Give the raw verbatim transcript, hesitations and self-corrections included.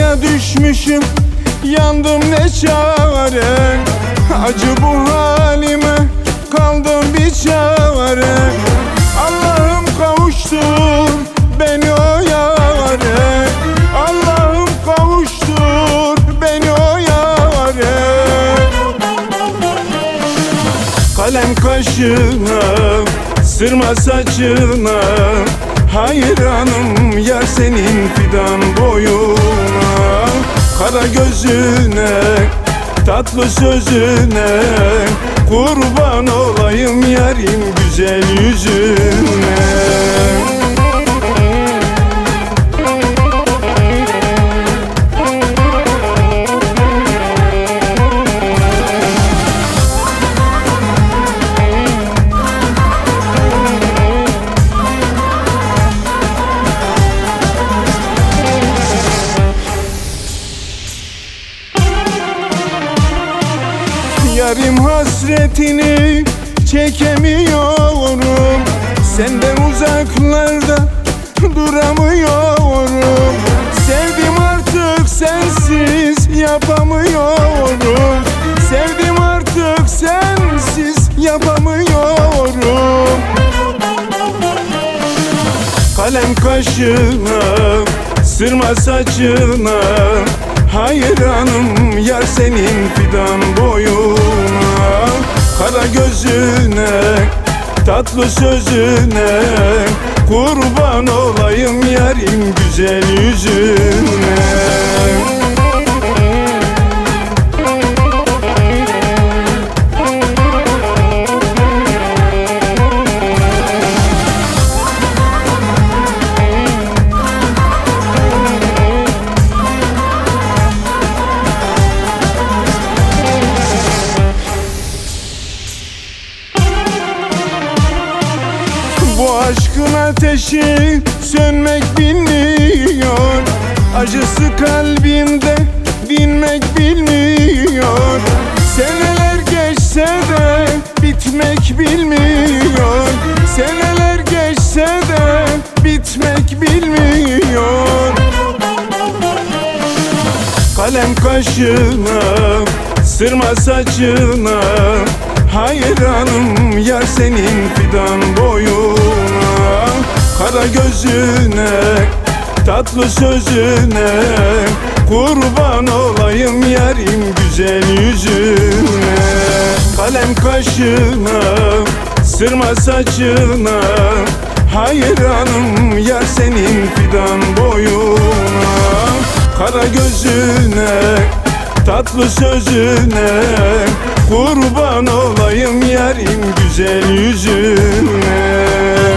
Yollara düşmüşüm, yandım ne çare. Acı bu halime, kaldım bir çare. Allah'ım kavuştur beni o yare. Allah'ım kavuştur beni o yare. Kalem kaşına, sırma saçına, hayranım yar senin fidan boyuna. Kara gözüne, tatlı sözüne, kurban olayım yarim güzel yüzüne. Yarim hasretini çekemiyorum, senden uzaklarda duramıyorum. Sevdim artık sensiz yapamıyorum. Sevdim artık sensiz yapamıyorum. Kalem kaşına, sırma saçına, hayranım yar senin fidan boyuna. Kara gözüne, tatlı sözüne, kurban olayım yarim güzel yüzüne. Bu aşkın ateşi sönmek bilmiyor, acısı kalbimde dinmek bilmiyor. Seneler geçse de bitmek bilmiyor. Seneler geçse de bitmek bilmiyor. Kalem kaşına, sırma saçına, hayranım yar senin fidan boyuna. Kara gözüne, tatlı sözüne, kurban olayım yarim güzel yüzüne. Kalem kaşına, sırma saçına, hayranım yar senin fidan boyuna. Kara gözüne, tatlı sözüne, kurban olayım yarim güzel yüzüne.